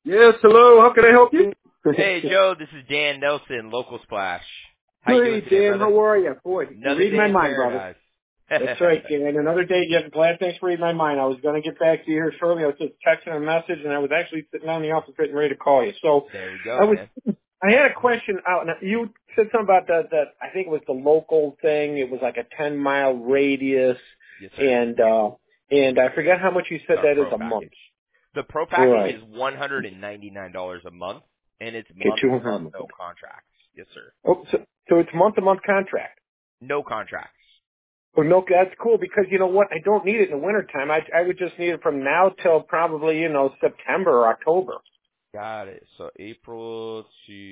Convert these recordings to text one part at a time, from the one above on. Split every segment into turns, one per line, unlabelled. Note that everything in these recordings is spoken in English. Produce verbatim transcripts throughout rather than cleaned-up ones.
Yes, hello. How can I help you?
Hey, Joe, this is Dan Nelson, Local Splash. How you
Hey,
doing today,
Dan,
brother?
how are you? Boy, you
Another
read
day
my
in
mind, brother.
paradise.
That's right, Dan. Another day. Yeah, glad. Thanks for reading my mind. I was going to get back to you here shortly. I was just texting a message, and I was actually sitting down in the office getting ready to call you. So
There you go,
I was.
man.
I had a question out. Now, you said something about the, the. I think it was the local thing. It was like a ten mile radius,
Yes, sir.
and uh and I forget how much you said
Our
that
pro
is a
package.
month.
The pro package
Right.
is one hundred ninety-nine dollars a month, and it's
Okay,
month
two
to
hundred a
month,
month.
no contracts. Yes, sir.
Oh, so so it's month to month contract.
No contracts.
Well, no, that's cool because you know what? I don't need it in the wintertime. I I would just need it from now till probably, you know, September or October.
Got it. So April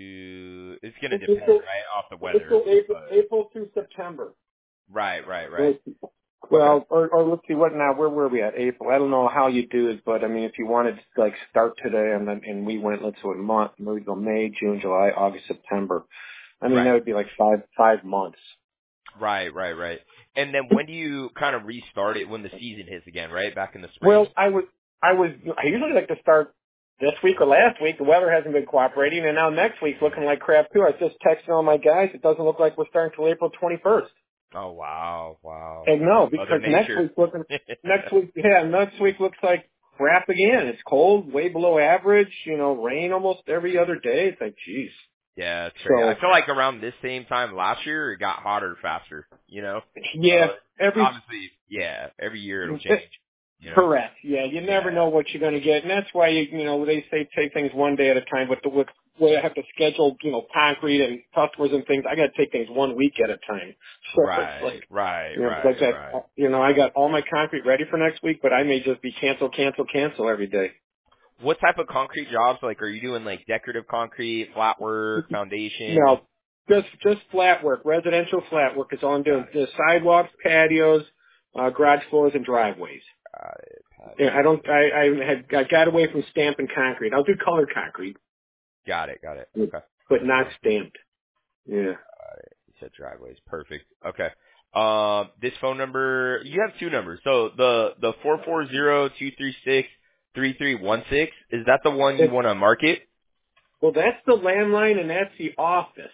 to, it's going to
Let's
depend,
go,
right, off the
let's
weather.
go April,
But
April through September.
right, right, right.
Right.
Okay.
Well, or, or let's see, what now? Where were we at? April. I don't know how you do it, but I mean, if you wanted to like start today and then and we went, let's see, what month? Maybe go May, June, July, August, September. I mean,
Right.
that would be like five five months.
Right, right, right. And then when do you kind of restart it when the season hits again, right? Back in the spring?
Well, I was, I was, I usually like to start this week or last week. The weather hasn't been cooperating, and now next week's looking like crap too. I was just texting all my guys. It doesn't look like we're starting till April twenty-first.
Oh, wow, wow.
And no,
Mother
because next
Nature.
week looking, next week, yeah, next week looks like crap again. It's cold, way below average. You know, rain almost every other day. It's like, geez.
Yeah, it's crazy.
So
I feel like around this same time last year, it got hotter faster, you know?
yeah,
Uh,
every
obviously, yeah, every year it'll change, you know?
correct. Yeah, you never
Yeah.
know what you're going to get, and that's why you you know they say take things one day at a time. But the with way I have to schedule you know concrete and customers and things, I got to take things one week at a time. So it's
Right,
like
right,
you know it's like
right, right.
that. You know I got all my concrete ready for next week, but I may just be cancel, cancel, cancel every day.
What type of concrete jobs? Like, are you doing like decorative concrete, flat work, foundation?
No, just just flat work, residential flat work is all I'm doing.
Got it.
The sidewalks, patios, uh, garage floors, and driveways.
Got it.
Yeah, I don't.
Patio.
I I had I got away from stamping concrete. I'll do colored concrete,
Got it, got it. Okay.
but not
Perfect.
stamped. Yeah.
You said driveways. Perfect. Okay. Um, this phone number, you have two numbers. So the, the four four zero two three six three three one six, is that the one you
It,
want to market?
well, that's the landline and that's the office.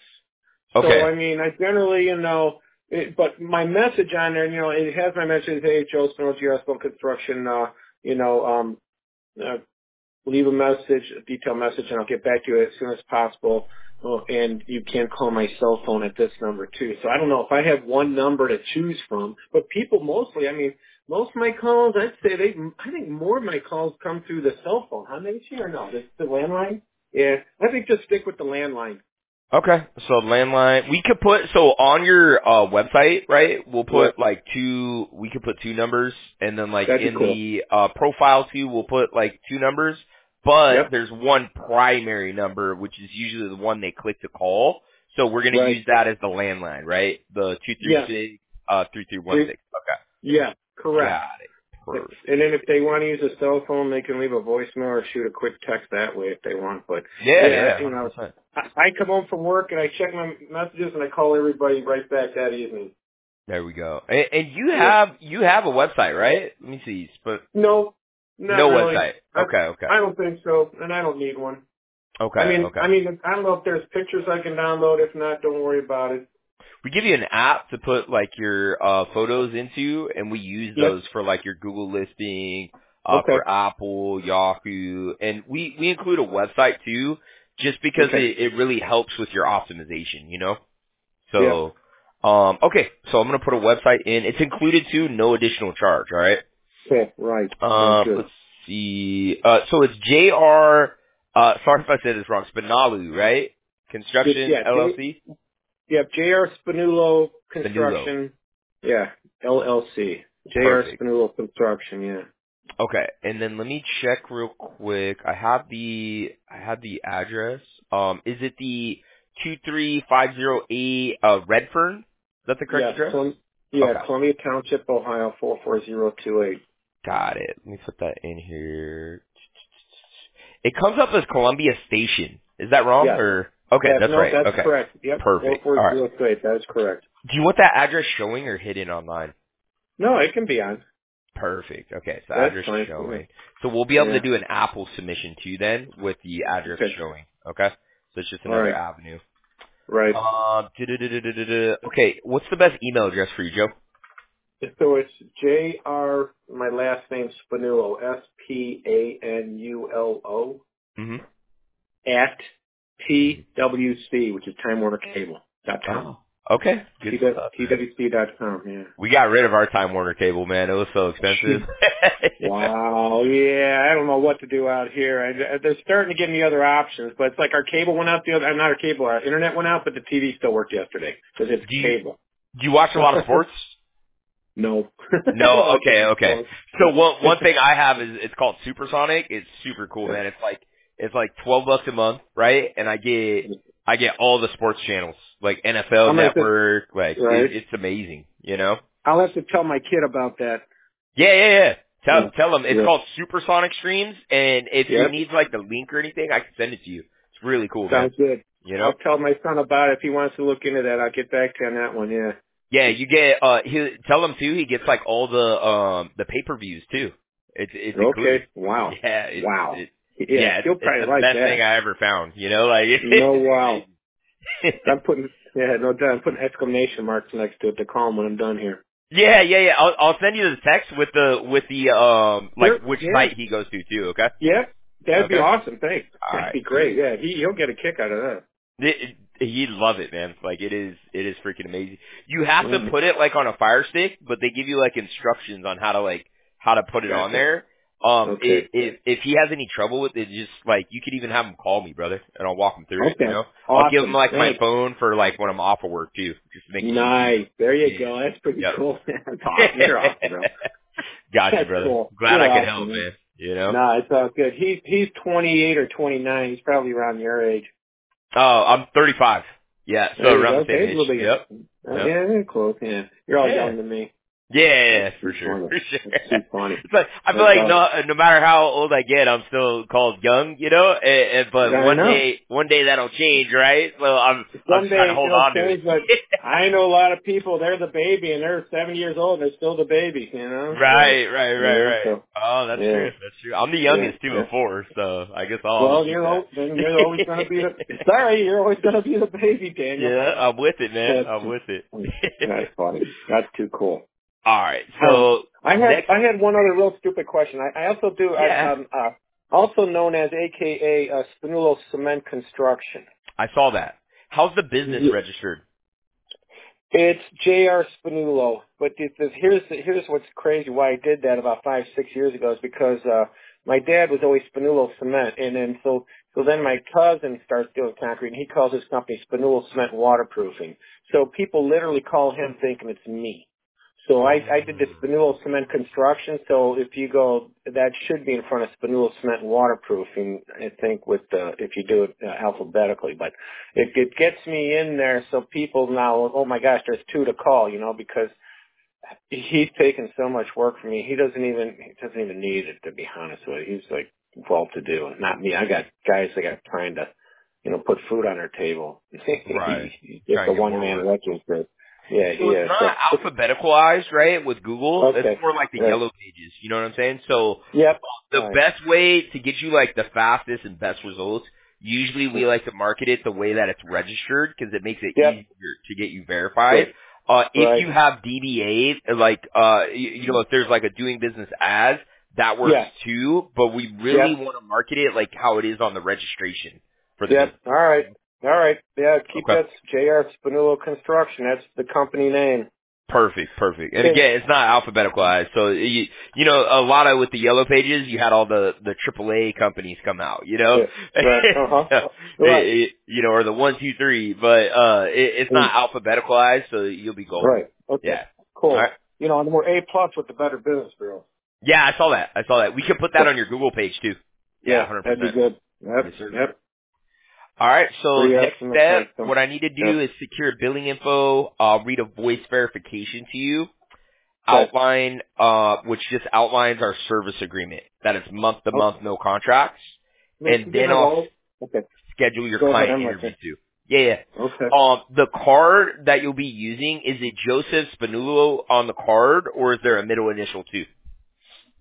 So
Okay.
I mean, I generally, you know, it, but my message on there, you know, it has my message. Hey, Joe Spino, G R S Construction. Uh, you know, um, uh, leave a message, a detailed message, and I'll get back to you as soon as possible. Oh, and you can call my cell phone at this number too. So I don't know if I have one number to choose from, but people mostly, I mean, most of my calls, I'd say they, I think more of my calls come through the cell phone. Huh, maybe or no? The, the landline? Yeah, I think just stick with the landline.
Okay. So landline, we could put, so on your, uh, website, right, we'll
Yeah,
put like two, we could put two numbers, and then like
that'd be
in
cool.
the, uh, profile too, we'll put like two numbers, but
Yep,
there's one primary number, which is usually the one they click to call. So we're going to
right.
use that as the landline, right? The two three
Yes,
six, uh, three three one
three,
six. Okay.
yeah, correct.
Got it.
And then if
Perfect.
they want to use a cell phone, they can leave a voicemail or shoot a quick text that way if they want. But
Yeah,
yeah,
yeah,
you know,
one hundred percent.
I, I come home from work and I check my messages and I call everybody right back that evening.
There we go. And, and you
Yeah.
have, you have a website, right? Let me see. But
No, not
no
really.
website.
I
Okay, okay.
I don't think so, and I don't need one. I
Okay,
mean,
okay.
I mean, I don't know if there's pictures I can download. If not, don't worry about it.
We give you an app to put like your uh photos into, and we use
Yep.
those for like your Google listing, uh
Okay.
for Apple, Yahoo, and we we include a website too, just because
Okay.
it, it really helps with your optimization, you know.
Yeah.
So, um, okay, so I'm gonna put a website in. It's included too, no additional charge. All right.
Okay. Right. Sounds
Um,
good.
let's see. Uh, so it's J R. Uh, sorry if I said this wrong. Spinalu, right?
Just
Construction
yeah.
L L
J,
C.
yeah. J R Spanulo
Spanulo.
Construction. Yeah. L L C. J R
Perfect.
Spanulo Construction. Yeah.
Okay, and then let me check real quick. I have the I have the address. Um, is it the two three five zero eight uh Redfern? Is that the correct
Yeah.
address?
Colum- yeah.
Okay,
Columbia Township, Ohio four four zero two eight.
got it. Let me put that in here. It comes up as Columbia Station. Is that wrong
Yes.
or? Okay,
That,
that's
no,
right.
that's
Okay,
correct. Yep. four
perfect.
four
All right.
zero two eight. That is correct.
Do you want that address showing or hidden online?
No, it can be on.
Perfect. Okay, so
That's
address
fine.
showing. So we'll be able
Yeah.
to do an Apple submission too then with the address
Okay.
showing. Okay? So it's just
All
another
right.
avenue.
Right.
Um, du-du-du-du-du-du. Okay, what's the best email address for you, Joe?
So it's J R, my last name Spanulo, S P A N U L O,
Mm-hmm.
at T W C, which is Time Warner Cable dot com.
Oh, okay. Good stuff,
T
man.
W C dot com, yeah.
We got rid of our Time Warner cable, man. It was so expensive.
Wow, yeah, I don't know what to do out here. I, they're starting to give me other options, but it's like our cable went out the other, not our cable, our internet went out, but the T V still worked yesterday because it's
do you
cable.
do you watch a lot of sports?
No. I don't
No.
like
Okay.
watching
Okay.
sports.
So one one thing I have is it's called Supersonic. It's super cool,
Yeah.
man. It's like it's like twelve bucks a month, right? And I get I get all the sports channels, like N F L
I'm gonna have to,
Network. Like it,
right?
it's amazing, you know.
I'll have to tell my kid about that.
Yeah, yeah, yeah.
Yeah.
Tell tell them it's
Yeah.
called Supersonic Streams, and if you
Yep.
need like the link or anything, I can send it to you. It's really cool, man.
Sounds good.
You know.
I'll tell my son about it if he wants to look into that. I'll get back to you on that one. Yeah.
Yeah, you get uh he tell him too, he gets like all the um the pay-per-views too. It's it's included.
Okay. Wow.
Yeah, it's
Wow.
it,
Yeah,
yeah, it's
he'll
it's
probably
the
like
best thing
that.
I ever found, you know, like
No, wow.
it's amazing.
I'm putting, yeah, no doubt. I'm putting exclamation marks next to it to call him when I'm done here.
Yeah, yeah, yeah. I'll I'll send you the text with the with the um
Sure.
like which
Yeah.
site he goes to too, okay?
Yeah. That'd be
Okay.
awesome. Thanks.
All
That'd
right,
be great.
sweet.
Yeah. He, he'll get a kick out of that.
It, it, he'd love it, man. Like it is, it is freaking amazing. You have to
Yeah.
put it like on a Fire Stick, but they give you like instructions on how to like how to put it on
Gotcha.
there. Um,
Okay.
if if if he has any trouble with it, just like you could even have him call me, brother, and I'll walk him through it. You
Okay.
know, I'll give him
Awesome.
like my
Thanks.
phone for like when I'm off of work too, just to make it easy.
Nice. There you
Yeah.
go. That's pretty
Yep.
cool. That's awesome. You're awesome, bro.
Gotcha,
That's
brother.
cool.
Glad
You're
I could help,
awesome, man.
man. You know.
No, it's all good. He's he's twenty-eight or twenty-nine. He's probably around your age.
Oh, I'm thirty-five. Yeah, so
There you
around
go.
the same
Okay, a
age.
little bit.
Yep.
Uh,
Yep.
yeah, they're close. Yeah, you're all
Yeah.
young to me.
Yeah, yeah,
That's
yeah, for
too
sure,
funny.
for sure.
That's too funny.
It's like I feel
That's
like
awesome.
no, no matter how old I get, I'm still called young, you know. And, and, but
I
one
know.
day, one day that'll change, right? So I'm, I'm just trying to
Someday
hold
it'll
on to it.
change, but I know a lot of people. They're the baby, and they're seven years old, and they're still the baby. You know. So
right, right, right,
yeah.
right.
So
Oh, that's
yeah.
true. That's true. I'm the
Yeah.
youngest too
Yeah.
of four, so I guess I'll always
Well,
keep
you're
that.
al- then you're always gonna be the. Sorry, you're always gonna be the baby, Daniel.
yeah, I'm with it, man.
That's
I'm with it.
that's funny. That's too cool.
All right.
Um,
So
I had
next,
I had one other real stupid question. I, I also do I,
yeah,
um uh also known as A K A uh, Spanulo Cement Construction.
I saw that. How's the business
Yeah.
registered?
It's J R Spanulo, but it, it, here's here's what's crazy. Why I did that about five six years ago is because uh my dad was always Spanulo Cement, and then so so then my cousin starts doing concrete, and he calls his company Spanulo Cement Waterproofing. So people literally call him thinking it's me. So I, I did the Spanulo Cement Construction. So if you go, that should be in front of Spanulo Cement Waterproofing, I think, with the, if you do it uh, alphabetically. But it, it gets me in there, so people now, oh my gosh, there's two to call, you know, because he's taken so much work from me. He doesn't even, he doesn't even need it, to be honest with you. He's like well to do, not me. I got guys that got trying to, you know, put food on their table.
Right.
He's just
Trying
a
to get more
one man
work.
wrecking crew. Yeah,
So it's
yeah.
not
So
alphabeticalized, right, with Google. It's
okay.
more like the
Right.
yellow pages. You know what I'm saying? So
Yep.
the
Right.
best way to get you like the fastest and best results, usually we like to market it the way that it's registered because it makes it
Yep.
easier to get you verified.
Right.
Uh, if
Right.
you have D B A, like, uh, you, you know, if there's like a doing business as, that works
Yeah.
too, but we really
Yep.
want to market it like how it is on the registration for the
Yep.
business.
All right. All right. Yeah. Keep
Okay.
that J R Spanulo Construction. That's the company name.
Perfect, perfect. And
Okay.
again, it's not alphabeticalized. So you, you know, a lot of with the yellow pages, you had all the the triple A companies come out. You know,
Yeah. Right. Uh huh.
So,
Right.
it, it, you know, or the one, two, three. But uh, it, it's not
Mm.
alphabeticalized, so you'll be golden.
Right. Okay.
Yeah. All
Cool.
right.
You know, and we're A plus with the Better Business Bureau.
Yeah, I saw that. I saw that. We could put that
So,
on your Google page too. Yeah,
yeah,
hundred
that'd be
percent.
good. Yep.
Yes, sir.
Yep.
All right. So
Free
next
estimate
step,
type stuff.
what I need to do
Yep.
is secure billing info. I'll read a voice verification to you.
Okay.
Outline, uh, which just outlines our service agreement. That is month to
Oh,
month, no contracts.
no,
And
give
then
it
I'll
all. Okay.
schedule your
Go ahead.
client
I'm
interview
listening.
too. Yeah, yeah.
Okay.
Um, the card that you'll be using, is it Joseph Spanulo on the card, or is there a middle initial too?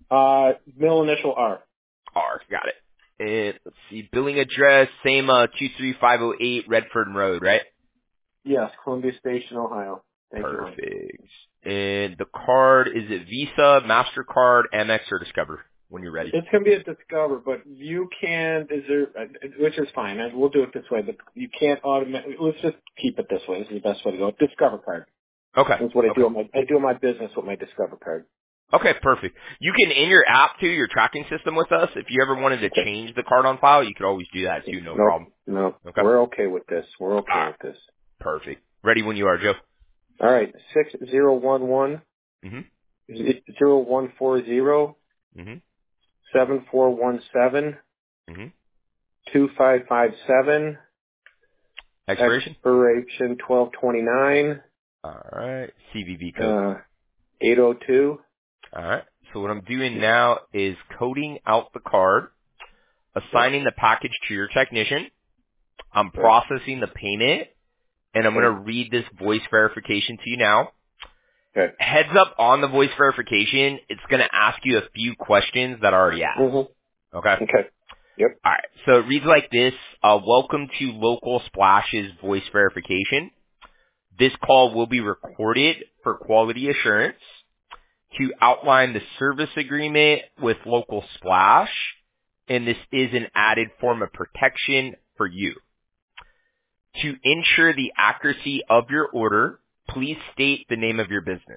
Uh, middle initial R.
R, got it. And let's see, billing address, same uh, two three five oh eight Redford Road, right?
Yes, Columbia Station, Ohio. Thank you, Mike.
Perfect. And the card, is it Visa, MasterCard, Amex, or Discover when you're ready?
It's going to be a Discover, but you can, is there, which is fine. I- We'll do it this way, but you can't automatically, let's just keep it this way. This is the best way to go. Discover card.
Okay.
That's what I
Okay.
do on my, I do my business with my Discover card.
Okay, perfect. You can, in your app too, your tracking system with us, if you ever wanted to
Okay.
change the card on file, you could always do that too, no
No,
problem.
no,
Okay.
we're okay with this. We're okay
Ah,
with this.
perfect. Ready when you are, Joe.
All right, six zero one one
Mm-hmm.
zero one four zero
Mm-hmm.
seven four one seven
Mm-hmm.
two five five seven.
Expiration?
Expiration twelve twenty nine.
All right. C V V code.
Uh, eight oh two.
All right. So what I'm doing now is coding out the card, assigning the package to your technician. I'm
Okay.
processing the payment, and I'm
Okay.
going to read this voice verification to you now.
Okay.
Heads up on the voice verification, it's going to ask you a few questions that I already asked.
Mm-hmm.
Okay?
Okay. Yep.
All right. So it reads like this. Uh, welcome to Local Splash's voice verification. This call will be recorded for quality assurance. To outline the service agreement with Local Splash, and this is an added form of protection for you. To ensure the accuracy of your order, please state the name of your business.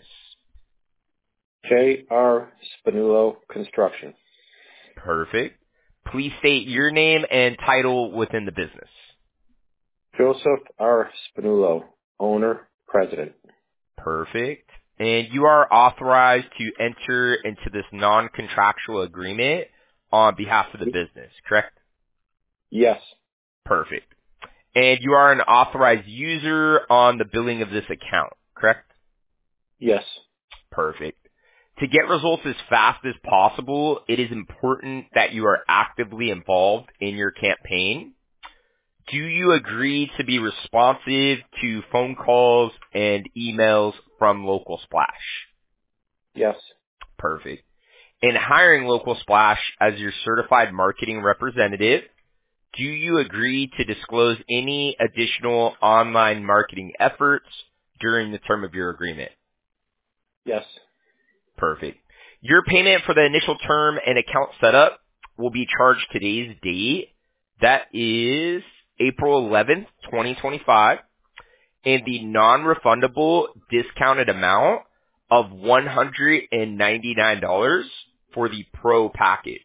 J R. Spinullo Construction.
Perfect. Please state your name and title within the business.
Joseph R. Spinullo, owner, president.
Perfect. And you are authorized to enter into this non-contractual agreement on behalf of the business, correct?
Yes.
Perfect. And you are an authorized user on the billing of this account, correct?
Yes.
Perfect. To get results as fast as possible, it is important that you are actively involved in your campaign. Do you agree to be responsive to phone calls and emails from Local Splash?
Yes.
Perfect. In hiring Local Splash as your certified marketing representative, do you agree to disclose any additional online marketing efforts during the term of your agreement?
Yes.
Perfect. Your payment for the initial term and account setup will be charged today's date. That is April eleventh, twenty twenty-five, and the non-refundable discounted amount of one hundred ninety-nine dollars for the Pro package.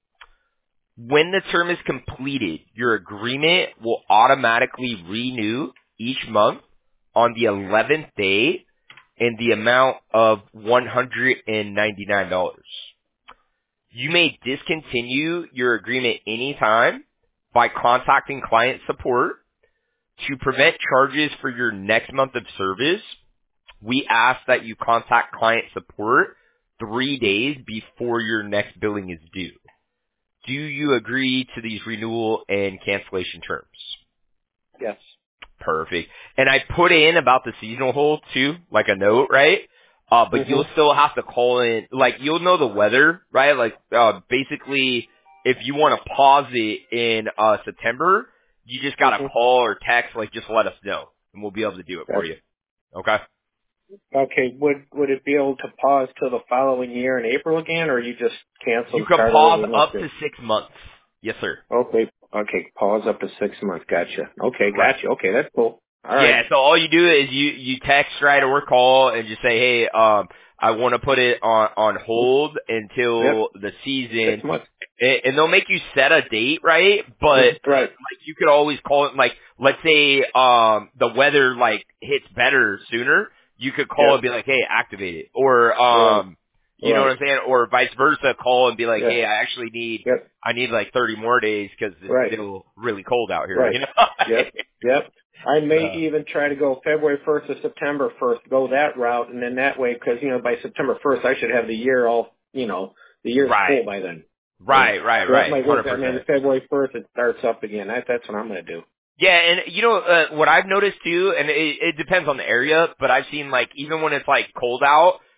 When the term is completed, your agreement will automatically renew each month on the eleventh day in the amount of one hundred ninety-nine dollars. You may discontinue your agreement anytime by contacting client support. To prevent charges for your next month of service, we ask that you contact client support three days before your next billing is due. Do you agree to these renewal and cancellation terms?
Yes.
Perfect. And I put in about the seasonal hold too, like a note, right? Uh, but
Mm-hmm.
you'll still have to call in, like you'll know the weather, right? Like, uh, basically, if you want to pause it in, uh, September, you just gotta
Mm-hmm.
call or text, like just let us know, and we'll be able to do it for
Yes.
you. Okay?
Okay. Would would it be able to pause till the following year in April again, or you just cancel
You
and
can
start all
pause
over next
up
year?
to six months. Yes, sir.
Okay. Okay. Pause up to six months. Gotcha. Okay.
Right.
Gotcha. Okay. That's cool. All right.
Yeah, so all you do is you, you text, right, or call and just say, hey, um, I want to put it on, on hold
Yep.
until the season,
Six months.
and, and they'll make you set a date, right? But,
Mm-hmm.
uh,
Right.
like, you could always call it, like, let's say, um, the weather, like, hits better sooner, you could call
Yep.
and be like, hey, activate it. Or,
Right.
um, you know what
Right.
I'm saying? Or vice versa, call and be like,
Yeah.
hey, I actually need,
Yep.
I need like thirty more days because it's
Right.
still really cold out here,
Right.
you know?
Yep. Yep. I may
uh,
even try to go February first to September first, go that route, and then that way, because, you know, by September first, I should have the year all, you know, the year's
right.
full by then. And
Right, right,
so that
right.
might work. I mean,
one hundred percent.
February first, it starts up again. That, that's what I'm going to do.
Yeah, and you know, uh, what I've noticed too, and it, it depends on the area, but I've seen like, even when it's like cold out,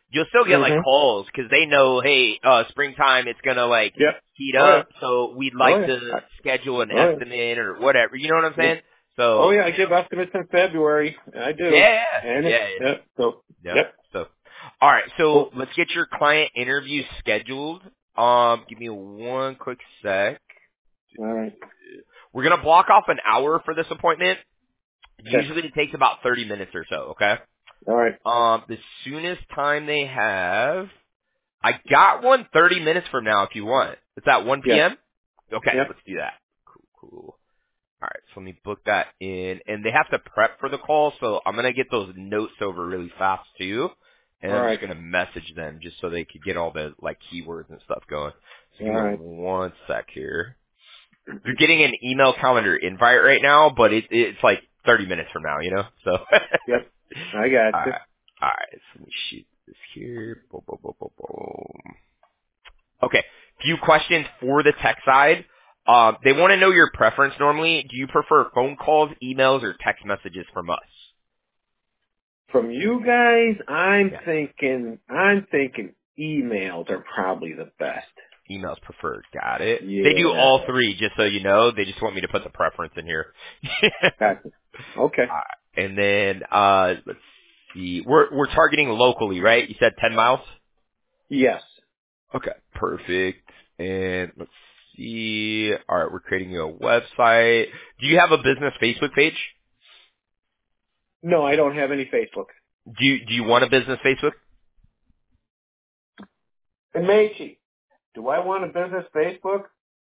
you'll still get like
Mhm.
calls because they know, hey, uh, springtime, it's gonna like
Yep.
heat
Oh yeah.
up, so we'd
Oh
like
yeah.
to
I-
schedule an
Oh yeah.
estimate or whatever. You know what I'm
Yeah.
saying?
Oh
So
yeah. I give estimates in February. I do.
yeah,
And
yeah,
it.
yeah.
Yep. So.
Yep.
Yep.
So, all right. So
Cool.
let's get your client interview scheduled. Um, give me one quick sec.
All right.
We're gonna block off an hour for this appointment.
Okay.
Usually it takes about thirty minutes or so. Okay.
All right.
Um, the soonest time they have, I got one thirty minutes from now if you want. It's at one
Yes.
p.m. Okay,
Yep.
let's do that. Cool, cool. All right, so let me book that in, and they have to prep for the call, so I'm gonna get those notes over really fast too, and
All
I'm
right.
just gonna message them just so they could get all the like keywords and stuff going. So
All
give me
right.
one sec here. You're getting an email calendar invite right now, but it, it's like thirty minutes from now, you know. So, all
Yep. I got you.
right, all right. So let me shoot this here. Boom, boom, boom, boom, boom. Okay. Few questions for the tech side. Um, they want to know your preference normally. Do you prefer phone calls, emails, or text messages from us?
From you guys, I'm
Yeah.
thinking. I'm thinking emails are probably the best.
Emails preferred. Got it. They do
Yeah.
all three, just so you know. They just want me to put the preference in here.
Gotcha. Okay.
All right. And then, uh, let's see. We're, we're targeting locally, right? You said ten miles?
Yes.
Okay. Perfect. And let's see. All right. We're creating you a website. Do you have a business Facebook page?
No, I don't have any Facebook.
Do you, do you want a business Facebook?
And Meiji, do I want a business Facebook?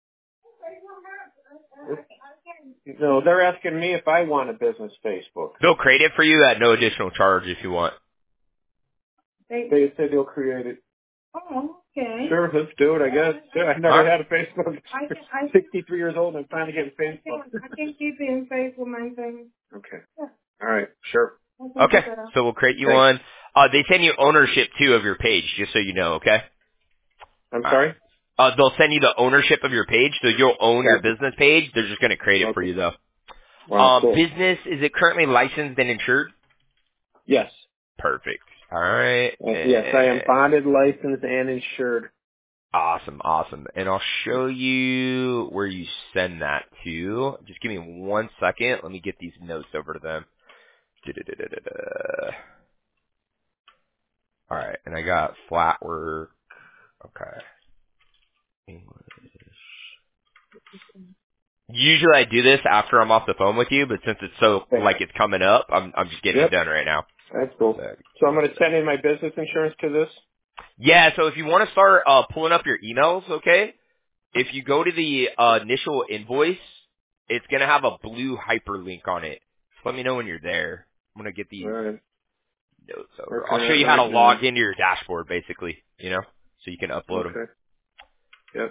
No, they're asking me if I want a business Facebook.
They'll create it for you at no additional charge if you want.
They, they said they'll create it.
Oh, okay.
Sure, let's do it, I guess. Yeah, I've
All
never
right.
had a Facebook.
I can, I,
sixty-three years old and I'm finally getting
I
Facebook.
can, I can keep it in face with my thing.
Okay.
Yeah,
All right. Sure.
I can
Okay.
keep it up.
So we'll create you
Thanks.
one. Uh, they send you ownership too of your page, just so you know. Okay.
I'm
All right.
sorry?
Uh, they'll send you the ownership of your page, so you'll own your
Gotcha.
business page. They're just going to create it for
Okay.
you though.
Wow,
Um,
cool.
business, is it currently licensed and insured?
Yes.
Perfect. All right.
Uh, yes, I am
And
bonded, licensed, and insured.
awesome, awesome. And I'll show you where you send that to. Just give me one second. Let me get these notes over to them. Da-da-da-da-da-da. All right, and I got flat work. Okay. English. Usually I do this after I'm off the phone with you, but since it's so
Thanks.
like it's coming up, I'm I'm just getting it
Yep.
done right now.
That's cool.
So,
So I'm going to send in my business insurance to this?
yeah, so if you want to start uh pulling up your emails, okay? If you go to the uh, initial invoice, it's gonna have a blue hyperlink on it. Just let me know when you're there. I'm gonna get
All
these
right.
notes over.
Working
I'll show
on it
you how to
right now.
log into your dashboard, basically. You know, so you can upload them.
Okay. Yep.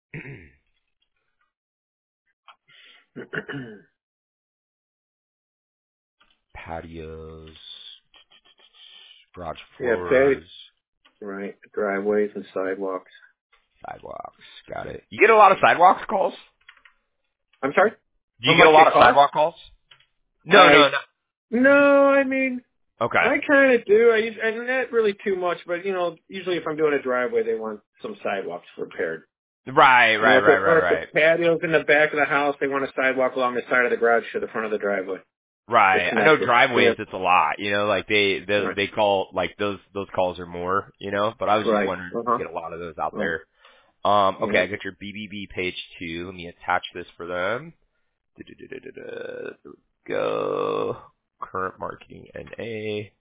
Patios, garage
yeah, pay.
floors,
Right. Driveways and sidewalks.
sidewalks. Got it. You get a lot of sidewalks calls?
I'm sorry?
Do
How
you get a
much
lot
it
of
costs?
sidewalk calls? No,
I,
no, no.
no, I mean,
Okay.
I kind of do. I, us- I not really too much, but you know, usually if I'm doing a driveway, they want some sidewalks repaired.
Right,
You know,
right,
if
right,
the, or
right,
if
right.
the patio's in the back of the house, they want a sidewalk along the side of the garage to the front of the driveway.
Right.
It's
I know
connected. Yeah.
driveways it's a lot, you know, like they they
Right.
they call like those those calls are more, you know, but I was just
Right.
wondering if
Uh-huh.
you get a lot of those out
Right.
there. Um okay,
Yeah.
I got your B B B page two. Let me attach this for them. Da-da-da-da-da-da. There we go. Current marketing N A.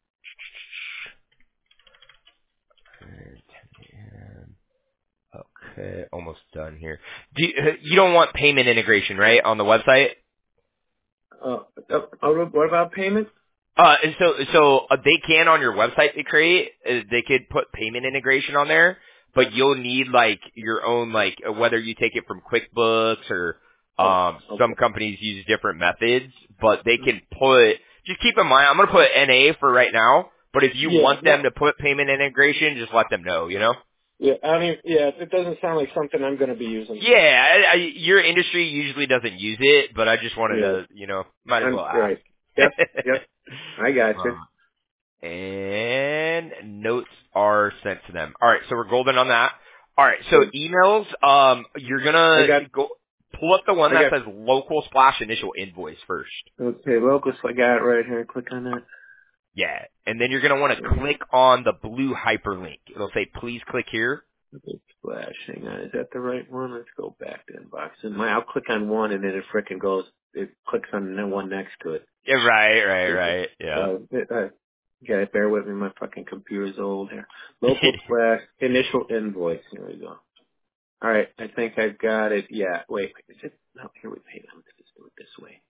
ten a.m. Okay, almost done here. Do you, you don't want payment integration, right, on the website?
Uh, uh, what about payment?
Uh, and so, so uh, they can on your website they create, uh, they could put payment integration on there, but you'll need like your own, like uh, whether you take it from QuickBooks or,
Oh,
um, some
okay.
companies use different methods, but they can put, just keep in mind, I'm going to put N A for right now, but if you
Yeah.
want
No.
them to put payment integration, just let them know, you know?
Yeah. I mean, yeah. It doesn't sound like something I'm going to be using.
Yeah, I, I, your industry usually doesn't use it, but I just wanted
Yeah.
to, you know, might as
I'm
well ask.
right. Yep. Yep. I got
uh,
you.
And notes are sent to them. All right, so we're golden on that. All right, so emails, um, you're gonna
got,
go pull up the one
I
that
got,
says local splash initial invoice first.
okay, locals, I got it right here. Click on that.
Yeah, and then you're gonna want to click on the blue hyperlink. It'll say, please click here.
Okay, splash. Hang on, is that the right one? Let's go back to inbox. And my, I'll click on one, and then it frickin' goes. It clicks on the one next to it.
Yeah, right, right, right. Yeah.
Uh, it, uh, yeah, bear with me. My fucking computer's old here. Local splash initial invoice. Here we go. All right, I think I've got it. Yeah, wait, is it? No, here we wait. Let's just do it this way.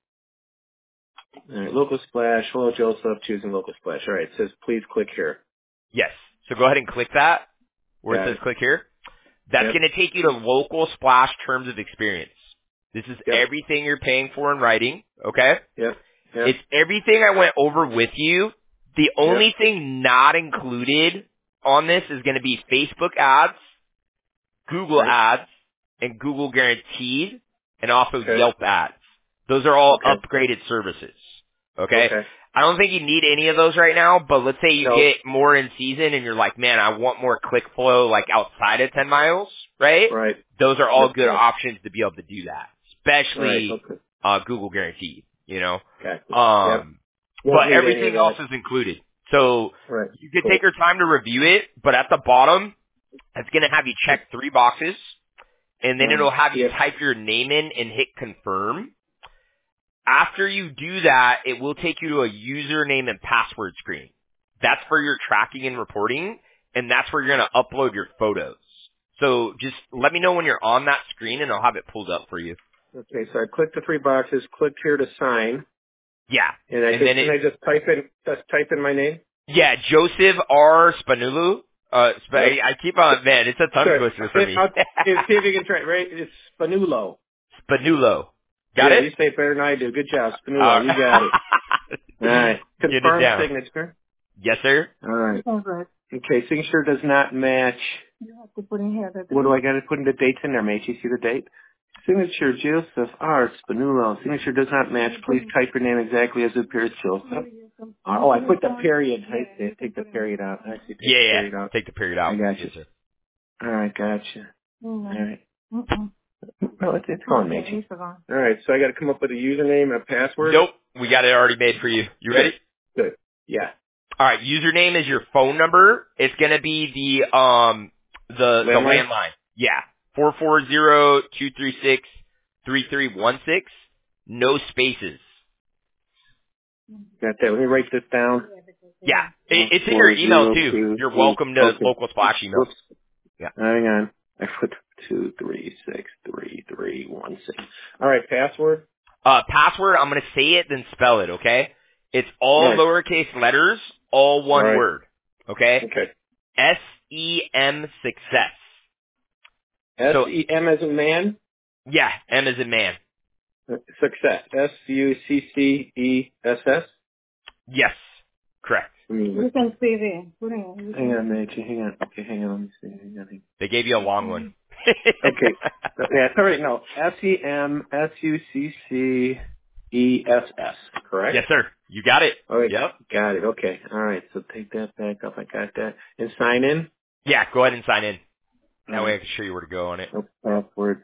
All right, local splash. Hello, Joseph. Choosing local splash. All right, it says please click here.
Yes. So go ahead and click that where
Got
it says
it.
click here. That's
Yep.
going to take you to local splash terms of experience. This is
Yep.
everything you're paying for in writing, okay?
Yep. Yep.
It's everything I went over with you. The only
Yep.
thing not included on this is going to be Facebook ads, Google
Right.
ads, and Google Guaranteed, and also
Okay.
Yelp ads. Those are all
Okay.
upgraded services, okay?
Okay.
I don't think you need any of those right now, but let's say you
No.
get more in season and you're like, man, I want more click flow like outside of ten miles, right?
Right.
Those are all
Yep.
good
Yep.
options to be able to do that,
Right.
especially
Okay.
uh, Google Guaranteed, you know?
Gotcha.
Um,
Yep. Won't
but
need any of
everything
that.
else is included. So
Right.
you can
Cool.
take your time to review it, but at the bottom, it's going to have you check three boxes, and then
Um,
it'll have you
yep.
type your name in and hit confirm. After you do that, it will take you to a username and password screen. That's for your tracking and reporting, and that's where you're going to upload your photos. So just let me know when you're on that screen, and I'll have it pulled up for you.
Okay, so I clicked the three boxes, clicked here to sign,
Yeah.
and I
And
just,
then
and
it,
I just type in, just type in my name?
yeah, Joseph R. Spanulu. Uh, Sp-
Yep.
I keep on, man, it's a tongue
Sure.
twister for
It,
me.
I'll, it, see if you can try it, right? It's Spanulo.
Spanulo. Got
Yeah,
it?
you say it better than I do. Good job, Spanulo.
Uh,
You got it. All right.
Get it
Confirm
down.
signature.
Yes, sir.
All right.
All right.
Okay, signature does not match.
You have to put in here the
What do I got to put in the dates in there, mate? You see the date? Signature Joseph R. Spanulo. Signature does not match. Please type your name exactly as it appears, Joseph. Oh, I put the period. I I take the period out. I actually take
Yeah,
the
yeah.
period out.
Take the period out.
I got you.
Yes, sir.
All right, gotcha. All right.
Mm-mm.
No, it's, it's gone,
Okay,
mate.
it's gone.
All right, so I got to come up with a username and a password?
Nope. We got it already made for you. You ready?
Good. Yeah.
All right. Username is your phone number. It's going to be the, um, the, the
Landline?
landline. Yeah. four four zero, two three six, three three one six. No spaces.
Got that. Let me write this down.
Yeah. It, it's in your email too.
Four, zero, two,
You're
three.
welcome to
Okay.
local splash email.
Whoops.
Yeah.
Hang on. I put two, three, six, three, three, one, six. All right, password.
Uh, password, I'm going to say it, then spell it, okay? It's all
Right.
lowercase letters, all one
Right.
word, okay?
Okay.
S E M success.
S
So,
E M as in man.
yeah, M as in man.
Uh, Success. S U C C E S S.
Yes, correct.
You can save it. Put in. You
Hang
can-
on, mate. Hang on. Okay, hang on. Let me see. Hang on. hang
They gave you a long one.
on. Okay. Yeah, it's all right. No. S E M S U C C E S S. Correct?
Yes, sir. You got it.
All right.
Yep.
Got it. Okay. All right. So take that back up. I got that. And sign in.
Yeah, go ahead and sign in. That
All
way I
right.
can show you where to go on it.
No password.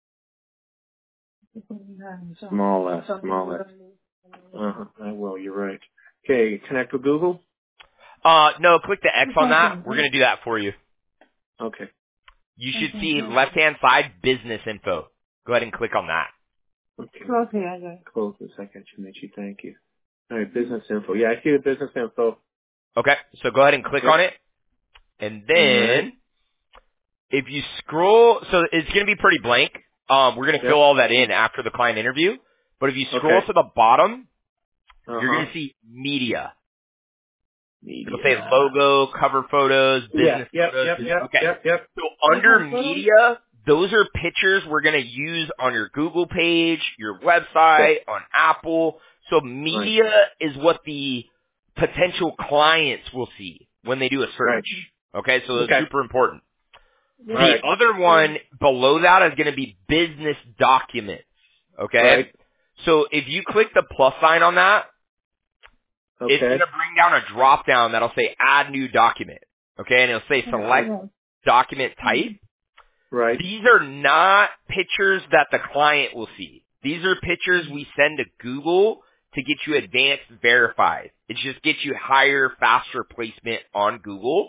Small s. Small s. Uh-huh. I will. You're right. Okay. Connect with Google.
Uh, no, click the X on that. We're going to do that for you.
Okay.
You should see left-hand side business info. Go ahead and click on that.
Okay.
Close here, I guess.
Close this. I got you, Mitchie. Thank you. All right. Business info. Yeah, I see the business info.
Okay, so go ahead and click
Yep.
on it. And
All
then,
right.
if you scroll, so it's going to be pretty blank. Um, we're going to
Yep.
fill all that in after the client interview. But if you scroll
Okay.
to the bottom,
Uh-huh.
you're going to see media.
Media.
It'll say logo, cover photos,
Yeah.
business
Yep.
photos.
Yep. Yep.
Okay.
Yep. Yep.
So under
Okay, photos?
media, those are pictures we're going to use on your Google page, your website, on Apple. So media is what the potential clients will see when they do a search. Okay, so that's
Okay.
super important.
All
The
right.
other one below that is going to be business documents. Okay?
Right.
So if you click the plus sign on that, it's
Okay.
going to bring down a drop down that'll say add new document. Okay, and it'll say select document type.
Right.
These are not pictures that the client will see. These are pictures we send to Google to get you advanced verified. It just gets you higher, faster placement on Google.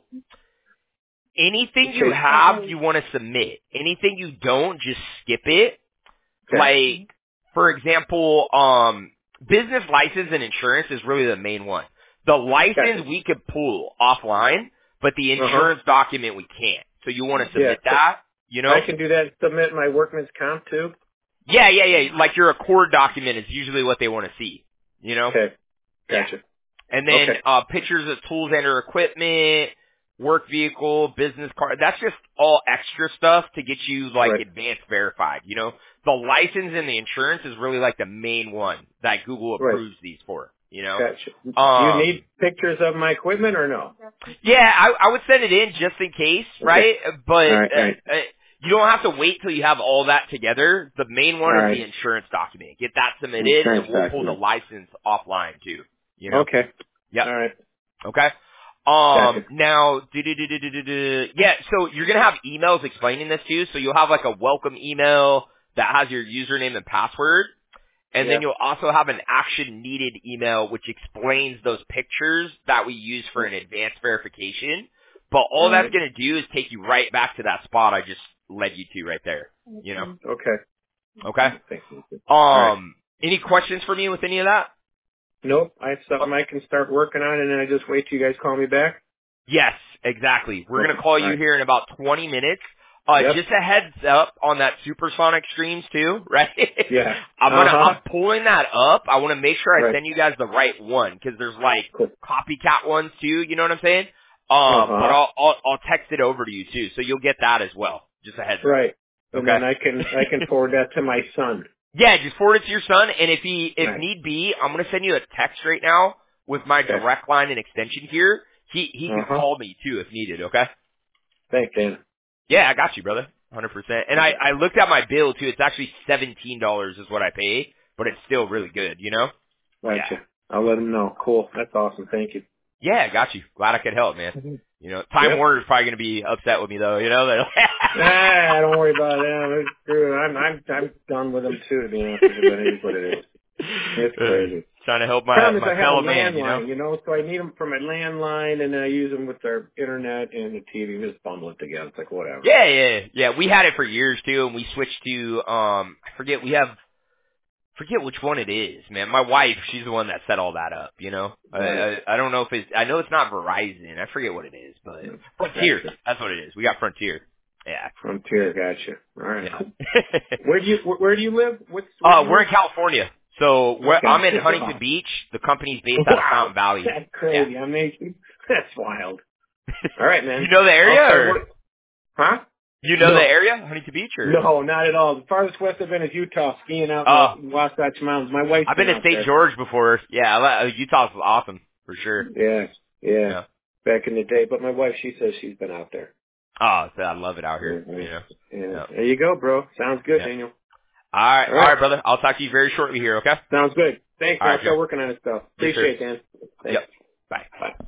Anything you have, you want to submit. Anything you don't, just skip it.
Okay.
Like, for example, um, business license and insurance is really the main one. The license
Okay.
we could pull offline, but the
Uh-huh.
insurance document we can't. So you want to submit
Yeah.
that, you know?
I can do that and submit my workman's comp too?
Yeah, yeah, yeah. Like your Accord document is usually what they want to see, you know?
Okay. Gotcha.
And then
Okay.
uh, pictures of tools and or equipment, work vehicle, business card. That's just all extra stuff to get you like
Right.
advanced verified. You know, the license and the insurance is really like the main one that Google
Right.
approves these for. You know.
Gotcha.
Um,
do you need pictures of my equipment or no?
Yeah, I, I would send it in just in case,
Okay.
right? But
All right,
uh,
all right.
uh, you don't have to wait till you have all that together. The main one
All
is
right.
the insurance document. Get that submitted,
Insurance
and we'll pull the
document.
license offline too. You know.
Okay.
Yep.
All right.
Okay. Um,
Gotcha.
now, do, do, do, do, do, do, do. yeah, so you're going to have emails explaining this to you. So you'll have like a welcome email that has your username and password. And
Yeah.
then you'll also have an action needed email which explains those pictures that we use for an advanced verification. But all
All
that's
right.
going to do is take you right back to that spot I just led you to right there. You know?
Okay.
Okay.
Thank you.
Um,
All right.
any questions for me with any of that?
Nope. I have something I can start working on, and then I just wait till you guys call me back?
Yes, exactly. We're
Okay.
going to call
All
you
right.
here in about twenty minutes. Uh,
Yep.
just a heads up on that supersonic streams too, right?
Yeah.
I'm gonna,
Uh-huh.
I'm pulling that up. I want to make sure I
Right.
send you guys the right one because there's like
Cool.
copycat ones too. You know what I'm saying? Um,
Uh-huh.
but I'll, I'll, I'll text it over to you too, so you'll get that as well. Just a heads up.
Right. And
Okay.
then I can I can forward that to my son.
Yeah, just forward it to your son, and if he, if
Right.
need be, I'm gonna send you a text right now with my
Okay.
direct line and extension here. He, he can
Uh-huh.
call me too if needed. Okay.
Thanks, Dan.
Yeah, I got you, brother. one hundred percent. And I, I looked at my bill, too. It's actually seventeen dollars is what I pay, but it's still really good, you know?
Gotcha.
Yeah.
I'll let him know. Cool. That's awesome. Thank you.
Yeah, I got you. Glad I could help, man.
Mhm.
You know, Time
Yep.
Warner's probably going to be upset with me, though, you know?
Ah, don't worry about it. It's true. I'm I'm I'm done with them too, to be honest with you, but it is what it is. It's crazy.
Uh, trying to help my,
Problem is
my
I have
fellow
a
man, you know?
landline, you know, so I need them for my landline, and then I use them with their internet and the T V. Just bundle it together. It's like whatever.
Yeah, yeah, yeah. We had it for years, too, and we switched to, um, I forget, we have, forget which one it is, man. My wife, she's the one that set all that up, you know? I,
Right.
I, I don't know if it's, I know it's not Verizon. I forget what it is, but Frontier.
Gotcha.
That's what it is. We got Frontier. Yeah.
Frontier, gotcha. All right.
Yeah.
Where do you where, where do you live? What's where
uh,
do you
we're
live?
in California. So we're,
Okay.
I'm in Huntington
Wow.
Beach. The company's based out of
Wow.
Fountain Valley.
That's crazy. I mean, that's wild. All right, man.
You know the
I'll
area,
start
or
work- Huh?
you know
No.
the area, Huntington Beach, or
No, not at all. The farthest west I've been is Utah, skiing out
Oh.
in the Wasatch Mountains. My wife's
I've been to
out
Saint
there.
George before. Yeah, I li- Utah's awesome for sure.
Yeah, yeah,
Yeah.
back in the day. But my wife, she says she's been out there.
Oh, so I love it out here.
Mhm.
You know.
Yeah.
Yeah.
There you go, bro. Sounds good,
Yeah.
Daniel.
All right,
All
all
right.
right, brother. I'll talk to you very shortly here. Okay.
Sounds good. Thanks.
All
I'll
right,
start
Joe.
working on this stuff.
Yes, sir.
Appreciate it, Dan. Thanks.
Yep. Bye.
Bye.